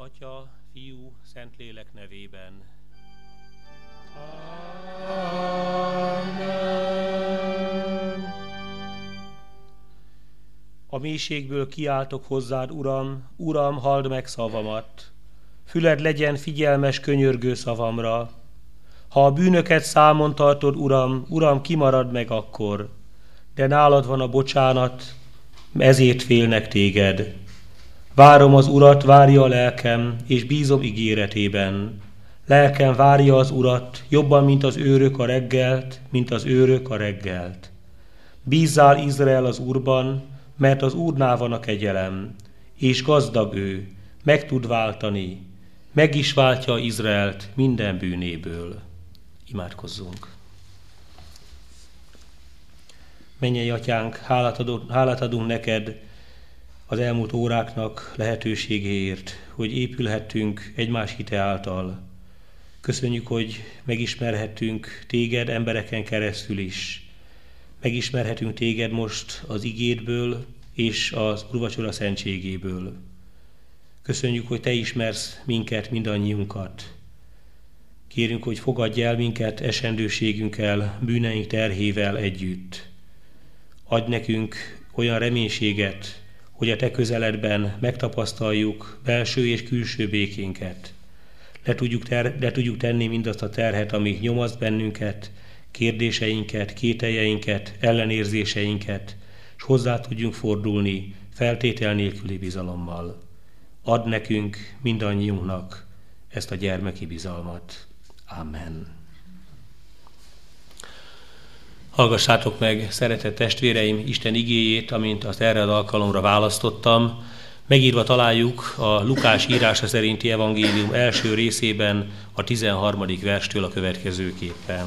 Atya, Fiú, Szentlélek nevében. Amen. A mélységből kiáltok hozzád, Uram, Uram, halld meg szavamat. Füled legyen figyelmes könyörgő szavamra. Ha a bűnöket számon tartod, Uram, Uram, kimarad meg akkor. De nálad van a bocsánat, ezért félnek téged. Várom az Urat, várja a lelkem, és bízom ígéretében. Lelkem várja az Urat, jobban, mint az őrök a reggelt, mint az őrök a reggelt. Bízzál, Izrael, az Úrban, mert az Úrnál van a kegyelem, és gazdag ő, meg tud váltani, meg is váltja Izraelt minden bűnéből. Imádkozzunk! Mennyei Atyánk, hálát adunk neked az elmúlt óráknak lehetőségéért, hogy épülhettünk egymás hite által. Köszönjük, hogy megismerhettünk téged embereken keresztül is. Megismerhetünk téged most az igédből és az úrvacsora szentségéből. Köszönjük, hogy te ismersz minket, mindannyiunkat. Kérünk, hogy fogadj el minket esendőségünkkel, bűneink terhével együtt. Adj nekünk olyan reménységet, hogy a te közeledben megtapasztaljuk belső és külső békénket. Le tudjuk tenni mindazt a terhet, ami nyomaszt bennünket, kérdéseinket, kételjeinket, ellenérzéseinket, és hozzá tudjunk fordulni feltétel nélküli bizalommal. Add nekünk, mindannyiunknak ezt a gyermeki bizalmat. Amen. Hallgassátok meg, szeretett testvéreim, Isten igéjét, amint azt erre az alkalomra választottam. Megírva találjuk a Lukás írása szerinti evangélium első részében a 13. verstől a következőképpen.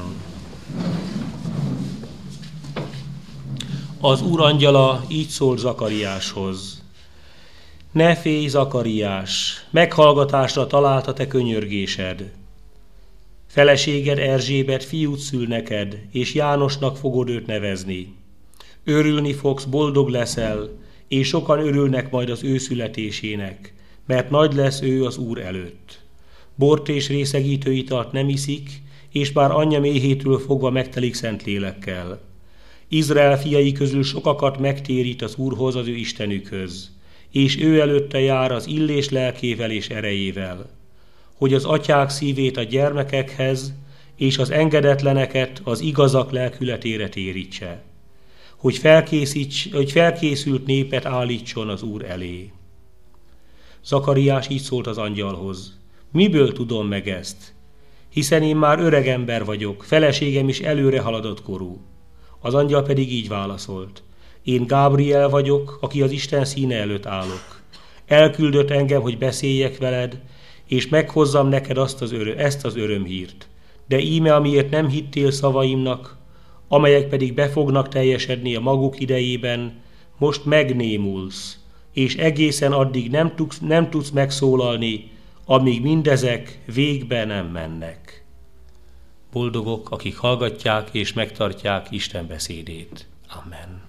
Az Úr angyala így szólt Zakariáshoz: Ne félj, Zakariás, meghallgatásra talált a te könyörgésed. Feleséged Erzsébet fiút szül neked, és Jánosnak fogod őt nevezni. Örülni fogsz, boldog leszel, és sokan örülnek majd az ő születésének, mert nagy lesz ő az Úr előtt. Bort és részegítő italt nem iszik, és már anyja méhétől fogva megtelik Szentlélekkel. Izrael fiai közül sokakat megtérít az Úrhoz, az ő Istenükhöz, és ő előtte jár az illés lelkével és erejével, hogy az atyák szívét a gyermekekhez, és az engedetleneket az igazak lelkületére térítse, hogy felkészült népet állítson az Úr elé. Zakariás így szólt az angyalhoz: Miből tudom meg ezt? Hiszen én már öreg ember vagyok, feleségem is előre haladott korú. Az angyal pedig így válaszolt: Én Gábriel vagyok, aki az Isten színe előtt állok. Elküldött engem, hogy beszéljek veled, és meghozzam neked ezt az örömhírt. De íme, amiért nem hittél szavaimnak, amelyek pedig be fognak teljesedni a maguk idejében, most megnémulsz, és egészen addig nem tudsz megszólalni, amíg mindezek végbe nem mennek. Boldogok, akik hallgatják és megtartják Isten beszédét. Amen.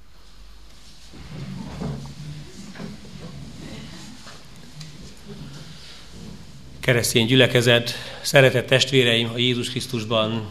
Keresztény gyülekezet, szeretett testvéreim a Jézus Krisztusban,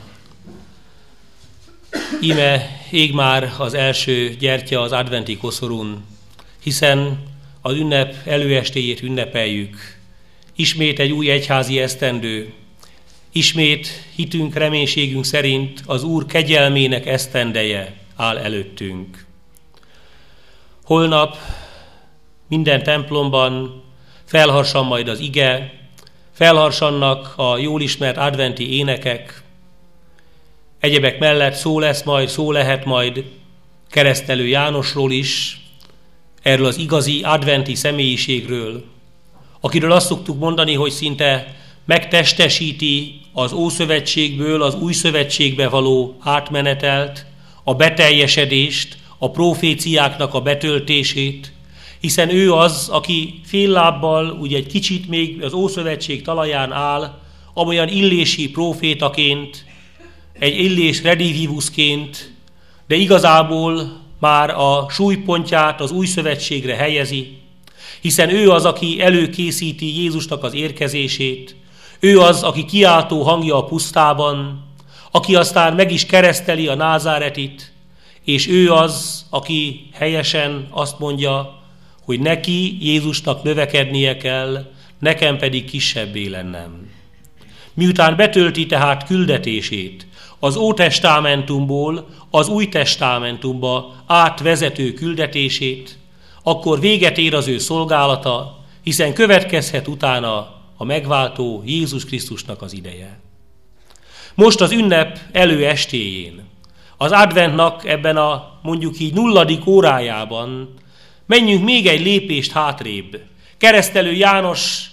íme ég már az első gyertya az adventi koszorún, hiszen az ünnep előestéjét ünnepeljük. Ismét egy új egyházi esztendő, ismét hitünk, reménységünk szerint az Úr kegyelmének esztendeje áll előttünk. Holnap minden templomban felharsan majd az ige, felharsannak a jól ismert adventi énekek, egyebek mellett szó lehet majd Keresztelő Jánosról is, erről az igazi adventi személyiségről, akiről azt szoktuk mondani, hogy szinte megtestesíti az Ószövetségből az Új Szövetségbe való átmenetelt, a beteljesedést, a proféciáknak a betöltését, hiszen ő az, aki fél lábbal, ugye egy kicsit még az Ószövetség talaján áll, amolyan illési profétaként, egy illés redivivusként, de igazából már a súlypontját az Új Szövetségre helyezi, hiszen ő az, aki előkészíti Jézusnak az érkezését, ő az, aki kiáltó hangja a pusztában, aki aztán meg is kereszteli a Názáretit, és ő az, aki helyesen azt mondja, hogy neki, Jézusnak növekednie kell, nekem pedig kisebbé lennem. Miután betölti tehát küldetését, az Ótestamentumból az Új Testamentumba átvezető küldetését, akkor véget ér az ő szolgálata, hiszen következhet utána a megváltó Jézus Krisztusnak az ideje. Most az ünnep előestéjén, az adventnak ebben a mondjuk így 0. órájában menjünk még egy lépést hátrébb. Keresztelő János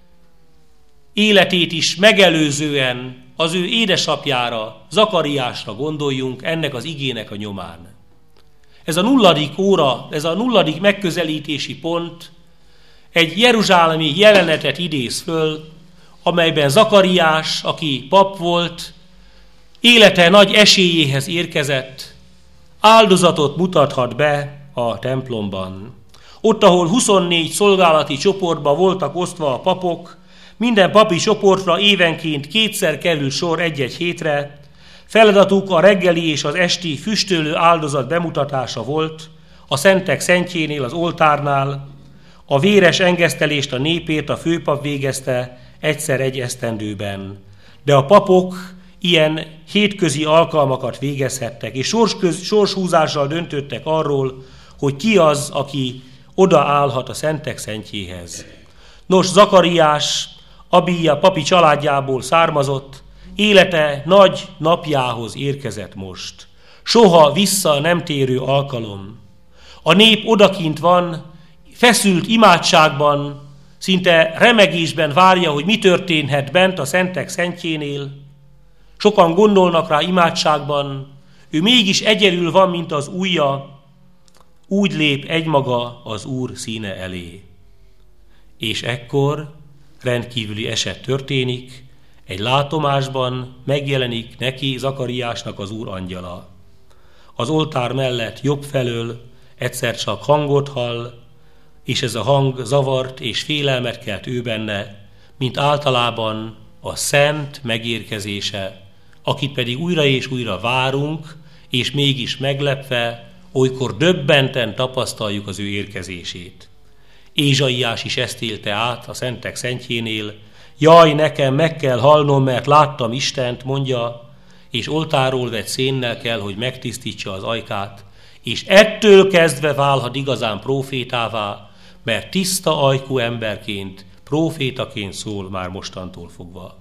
életét is megelőzően az ő édesapjára, Zakariásra gondoljunk ennek az igének a nyomán. Ez a 0. óra, ez a 0. megközelítési pont egy jeruzsálemi jelenetet idéz föl, amelyben Zakariás, aki pap volt, élete nagy esélyéhez érkezett, áldozatot mutathat be a templomban. Ott, ahol 24 szolgálati csoportba voltak osztva a papok, minden papi csoportra évenként 2-szer kerül sor egy-egy hétre, feladatuk a reggeli és az esti füstölő áldozat bemutatása volt, a szentek szentjénél, az oltárnál, a véres engesztelést a népért a főpap végezte egyszer egy esztendőben. De a papok ilyen hétközi alkalmakat végezhettek, és sorshúzással döntöttek arról, hogy ki az, aki odaállhat a szentek szentjéhez. Nos, Zakariás Abija papi családjából származott, élete nagy napjához érkezett most. Soha vissza nem térő alkalom. A nép odakint van, feszült imádságban, szinte remegésben várja, hogy mi történhet bent a szentek szentjénél. Sokan gondolnak rá imádságban, ő mégis egyedül van, mint az ujja, úgy lép egymaga az Úr színe elé. És ekkor rendkívüli eset történik, egy látomásban megjelenik neki, Zakariásnak az Úr angyala. Az oltár mellett jobb felől egyszer csak hangot hall, és ez a hang zavart és félelmet kelt ő benne, mint általában a szent megérkezése, akit pedig újra és újra várunk, és mégis meglepve, olykor döbbenten tapasztaljuk az ő érkezését. Ézsaiás is ezt élte át a szentek szentjénél, jaj, nekem meg kell halnom, mert láttam Istent, mondja, és oltáról vett szénnel kell, hogy megtisztítsa az ajkát, és ettől kezdve válhat igazán prófétává, mert tiszta ajkú emberként, prófétaként szól már mostantól fogva.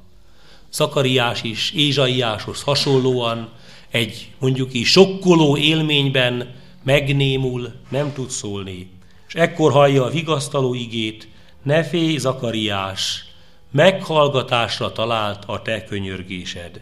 Zakariás is Ézsaiáshoz hasonlóan egy mondjuk így sokkoló élményben megnémul, nem tud szólni. És ekkor hallja a vigasztaló igét, ne félj, Zakariás, meghallgatásra talált a te könyörgésed.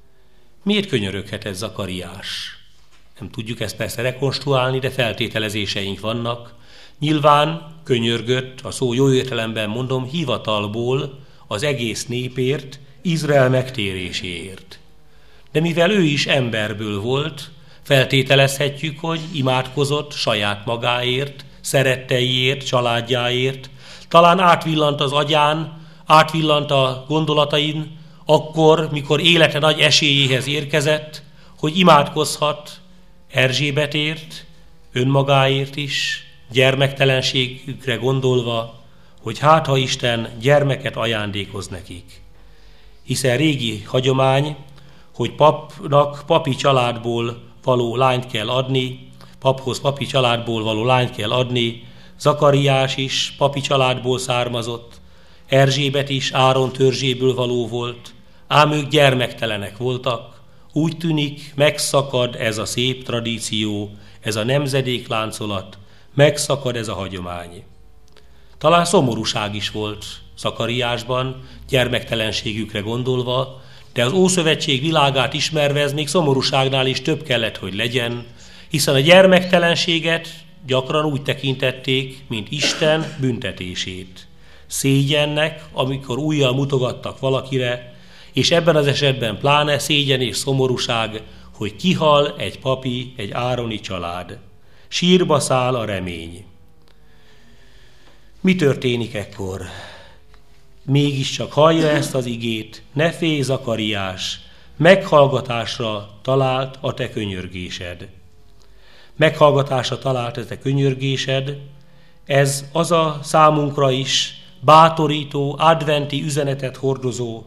Miért könyöröghet ez Zakariás? Nem tudjuk ezt persze rekonstruálni, de feltételezéseink vannak. Nyilván könyörgött, a szó jó értelemben mondom, hivatalból az egész népért, Izrael megtéréséért. De mivel ő is emberből volt, feltételezhetjük, hogy imádkozott saját magáért, szeretteiért, családjáért, talán átvillant az agyán, átvillant a gondolatain, akkor, mikor élete nagy esélyéhez érkezett, hogy imádkozhat Erzsébetért, önmagáért is, gyermektelenségükre gondolva, hogy hát ha Isten gyermeket ajándékoz nekik. Hiszen régi hagyomány, hogy papnak papi családból való lányt kell adni, paphoz papi családból való lányt kell adni, Zakariás is papi családból származott, Erzsébet is Áron törzséből való volt, ám ők gyermektelenek voltak. Úgy tűnik, megszakad ez a szép tradíció, ez a nemzedékláncolat, megszakad ez a hagyomány. Talán szomorúság is volt Zakariásban, gyermektelenségükre gondolva, de az Ószövetség világát ismerve ez még szomorúságnál is több kellett, hogy legyen, hiszen a gyermektelenséget gyakran úgy tekintették, mint Isten büntetését. Szégyennek, amikor ujjal mutogattak valakire, és ebben az esetben pláne szégyen és szomorúság, hogy kihal egy papi, egy ároni család. Sírba száll a remény. Mi történik ekkor? Mégiscsak hallja ezt az igét, ne félj, Zakariás, meghallgatásra talált a te könyörgésed. Meghallgatásra talált a te könyörgésed, ez az a számunkra is bátorító, adventi üzenetet hordozó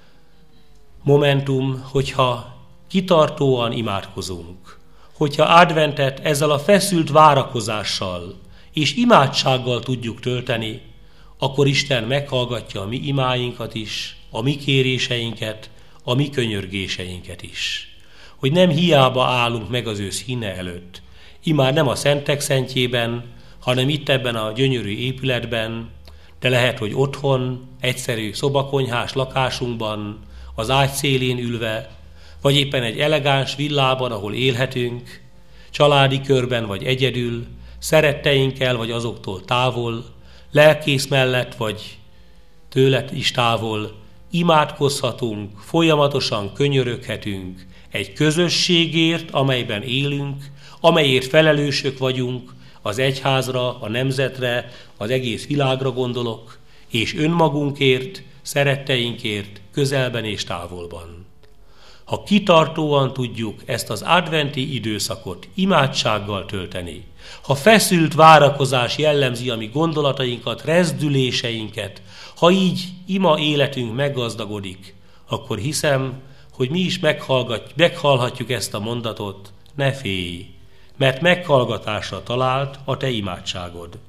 momentum, hogyha kitartóan imádkozunk, hogyha adventet ezzel a feszült várakozással és imádsággal tudjuk tölteni, akkor Isten meghallgatja a mi imáinkat is, a mi kéréseinket, a mi könyörgéseinket is. Hogy nem hiába állunk meg az ő színe előtt, imád nem a szentek szentjében, hanem itt ebben a gyönyörű épületben, de lehet, hogy otthon, egyszerű szobakonyhás lakásunkban, az ágy szélén ülve, vagy éppen egy elegáns villában, ahol élhetünk, családi körben vagy egyedül, szeretteinkkel vagy azoktól távol, lelkész mellett vagy tőled is távol, imádkozhatunk, folyamatosan könyöröghetünk egy közösségért, amelyben élünk, amelyért felelősök vagyunk, az egyházra, a nemzetre, az egész világra gondolok, és önmagunkért, szeretteinkért, közelben és távolban. Ha kitartóan tudjuk ezt az adventi időszakot imádsággal tölteni, ha feszült várakozás jellemzi a mi gondolatainkat, rezdüléseinket, ha így ima életünk meggazdagodik, akkor hiszem, hogy mi is meghallhatjuk ezt a mondatot, ne félj, mert meghallgatásra talált a te imádságod.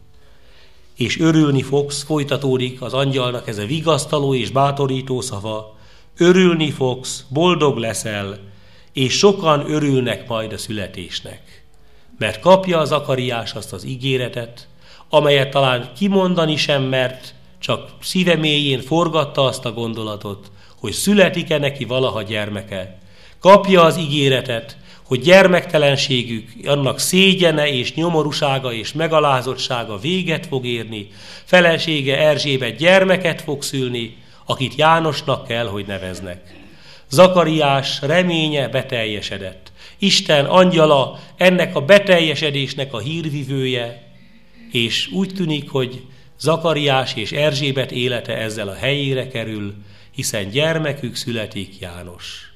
És örülni fogsz, folytatódik az angyalnak ez a vigasztaló és bátorító szava, örülni fogsz, boldog leszel, és sokan örülnek majd a születésnek. Mert kapja Zakariás azt az ígéretet, amelyet talán kimondani sem mert, csak szíve mélyén forgatta azt a gondolatot, hogy születik-e neki valaha gyermeke. Kapja az ígéretet, hogy gyermektelenségük, annak szégyene és nyomorúsága és megalázottsága véget fog érni, felesége Erzsébet gyermeket fog szülni, akit Jánosnak kell, hogy neveznek. Zakariás reménye beteljesedett. Isten angyala ennek a beteljesedésnek a hírvivője, és úgy tűnik, hogy Zakariás és Erzsébet élete ezzel a helyére kerül, hiszen gyermekük születik, János.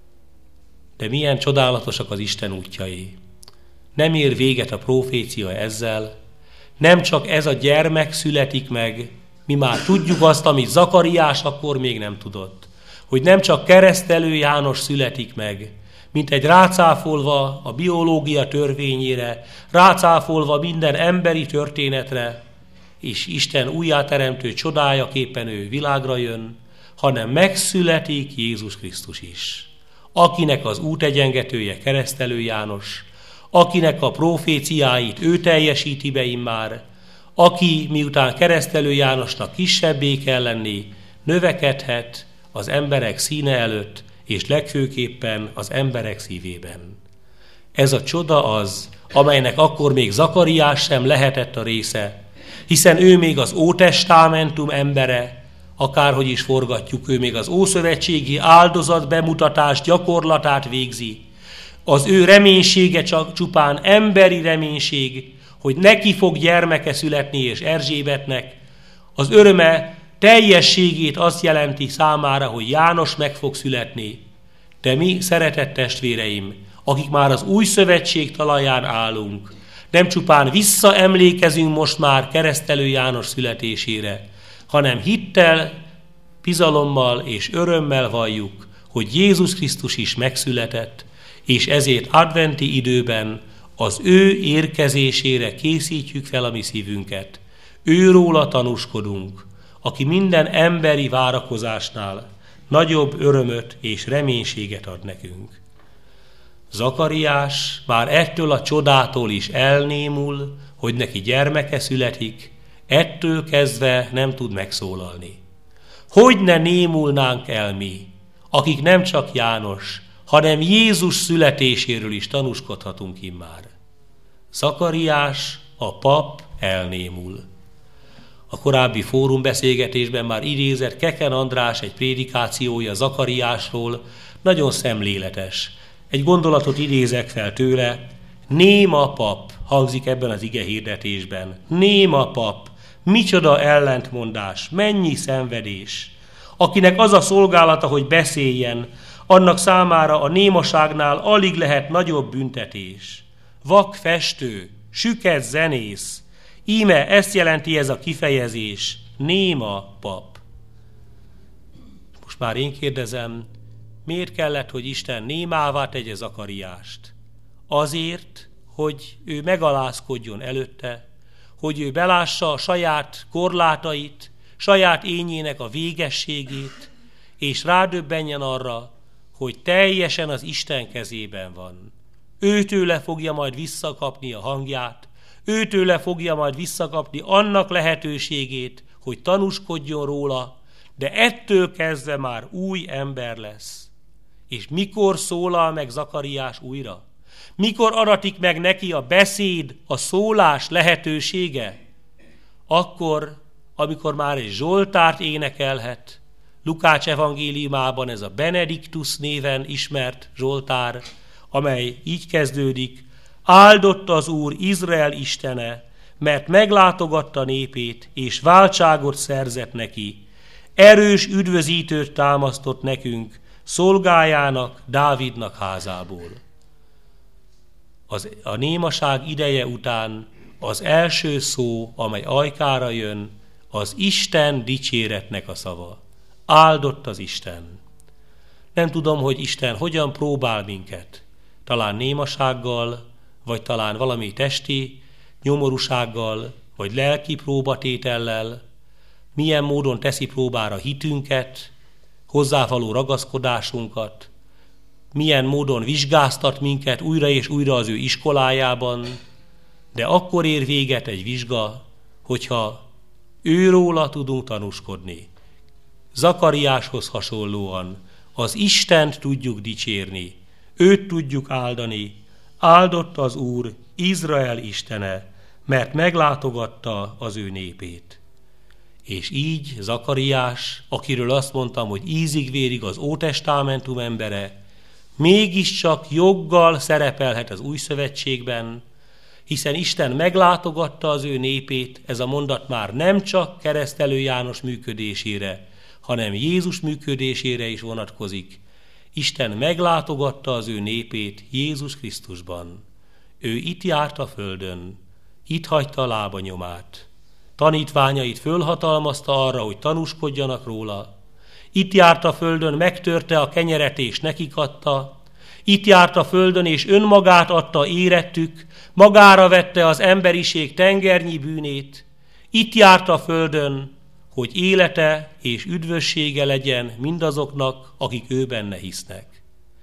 De milyen csodálatosak az Isten útjai. Nem ér véget a profécia ezzel, nem csak ez a gyermek születik meg, mi már tudjuk azt, amit Zakariás akkor még nem tudott, hogy nem csak keresztelő János születik meg, mint egy rácáfolva a biológia törvényére, rácáfolva minden emberi történetre, és Isten újjáteremtő csodájaképpen ő világra jön, hanem megszületik Jézus Krisztus is, akinek az útegyengetője keresztelő János, akinek a proféciáit ő teljesíti be immár, aki miután keresztelő Jánosnak kisebbé kell lenni, növekedhet az emberek színe előtt, és legfőképpen az emberek szívében. Ez a csoda az, amelynek akkor még Zakariás sem lehetett a része, hiszen ő még az Ótestamentum embere, akárhogy is forgatjuk, ő még az ószövetségi áldozat bemutatás gyakorlatát végzi. Az ő reménysége csak csupán emberi reménység, hogy neki fog gyermeke születni, és Erzsébetnek az öröme teljességét azt jelenti számára, hogy János meg fog születni. De mi, szeretett testvéreim, akik már az új szövetség talaján állunk, nem csupán visszaemlékezünk most már keresztelő János születésére, hanem hittel, bizalommal és örömmel valljuk, hogy Jézus Krisztus is megszületett, és ezért adventi időben az ő érkezésére készítjük fel a mi szívünket. Őróla tanúskodunk, aki minden emberi várakozásnál nagyobb örömöt és reménységet ad nekünk. Zakariás már ettől a csodától is elnémul, hogy neki gyermeke születik, ettől kezdve nem tud megszólalni. Hogy ne némulnánk el mi, akik nem csak János, hanem Jézus születéséről is tanúskodhatunk immár. Zakariás, a pap elnémul. A korábbi fórumbeszélgetésben már idézett Keken András egy prédikációja Zakariásról, nagyon szemléletes. Egy gondolatot idézek fel tőle, néma pap, hangzik ebben az ige hirdetésben, néma pap, Micsoda ellentmondás, mennyi szenvedés! Akinek az a szolgálata, hogy beszéljen, annak számára a némaságnál alig lehet nagyobb büntetés. Vak festő, süket zenész, íme ezt jelenti ez a kifejezés, néma pap. Most már én kérdezem, miért kellett, hogy Isten némává tegye Zakariást? Azért, hogy ő megalázkodjon előtte, hogy ő belássa a saját korlátait, saját ényének a végességét, és rádöbbenjen arra, hogy teljesen az Isten kezében van. Őtőle fogja majd visszakapni a hangját, őtőle fogja majd visszakapni annak lehetőségét, hogy tanúskodjon róla, de ettől kezdve már új ember lesz. És mikor szólal meg Zakariás újra? Mikor aratik meg neki a beszéd, a szólás lehetősége? Akkor, amikor már egy zsoltárt énekelhet, Lukács evangéliumában ez a Benediktus néven ismert zsoltár, amely így kezdődik: áldott az Úr Izrael istene, mert meglátogatta népét, és váltságot szerzett neki. Erős üdvözítőt támasztott nekünk, szolgájának, Dávidnak házából. A némaság ideje után az első szó, amely ajkára jön, az Isten dicséretnek a szava. Áldott az Isten. Nem tudom, hogy Isten hogyan próbál minket. Talán némasággal, vagy talán valami testi nyomorúsággal, vagy lelki próbatétellel. Milyen módon teszi próbára hitünket, hozzávaló ragaszkodásunkat, milyen módon vizsgáztat minket újra és újra az ő iskolájában, de akkor ér véget egy vizsga, hogyha őróla tudunk tanúskodni. Zakariáshoz hasonlóan az Istent tudjuk dicsérni, őt tudjuk áldani, áldott az Úr, Izrael istene, mert meglátogatta az ő népét. És így Zakariás, akiről azt mondtam, hogy ízig-vérig az Ótestamentum embere, mégiscsak joggal szerepelhet az Új Szövetségben, hiszen Isten meglátogatta az ő népét, ez a mondat már nem csak Keresztelő János működésére, hanem Jézus működésére is vonatkozik. Isten meglátogatta az ő népét Jézus Krisztusban. Ő itt járt a földön, itt hagyta a lábanyomát. Tanítványait fölhatalmazta arra, hogy tanúskodjanak róla. Itt járt a földön, megtörte a kenyeret és nekik adta. Itt járt a földön, és önmagát adta érettük, magára vette az emberiség tengernyi bűnét. Itt járt a földön, hogy élete és üdvössége legyen mindazoknak, akik ő benne hisznek.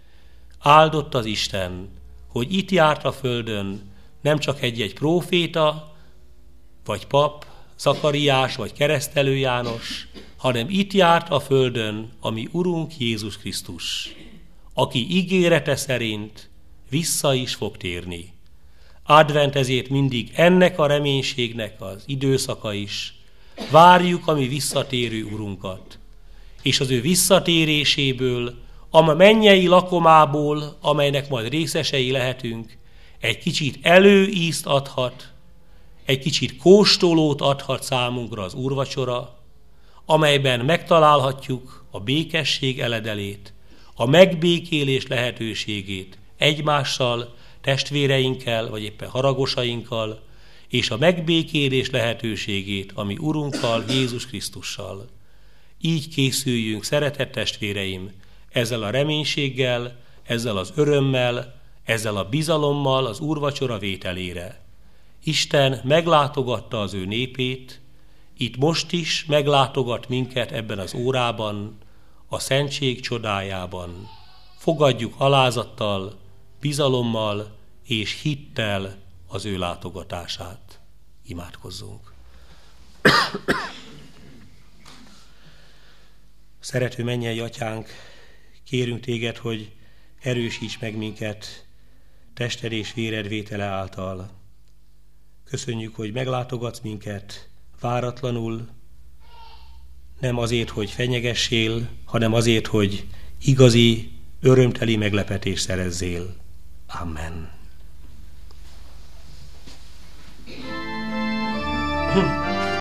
Áldott az Isten, hogy itt járt a földön nem csak egy-egy próféta, vagy pap, Zakariás vagy Keresztelő János, hanem itt járt a földön a mi Urunk Jézus Krisztus, aki ígérete szerint vissza is fog térni. Advent ezért mindig ennek a reménységnek az időszaka is. Várjuk a mi visszatérő Urunkat, és az ő visszatéréséből, a mennyei lakomából, amelynek majd részesei lehetünk, egy kicsit előízt adhat, egy kicsit kóstolót adhat számunkra az úrvacsora, amelyben megtalálhatjuk a békesség eledelét, a megbékélés lehetőségét egymással, testvéreinkkel, vagy éppen haragosainkkal, és a megbékélés lehetőségét a mi Urunkkal, Jézus Krisztussal. Így készüljünk, szeretett testvéreim, ezzel a reménységgel, ezzel az örömmel, ezzel a bizalommal az úrvacsora vételére. Isten meglátogatta az ő népét, itt most is meglátogat minket ebben az órában, a szentség csodájában. Fogadjuk alázattal, bizalommal és hittel az ő látogatását. Imádkozzunk. Szerető mennyei Atyánk, kérünk téged, hogy erősíts meg minket tested és véred vétele által. Köszönjük, hogy meglátogatsz minket váratlanul, nem azért, hogy fenyegessél, hanem azért, hogy igazi, örömteli meglepetést szerezzél. Amen.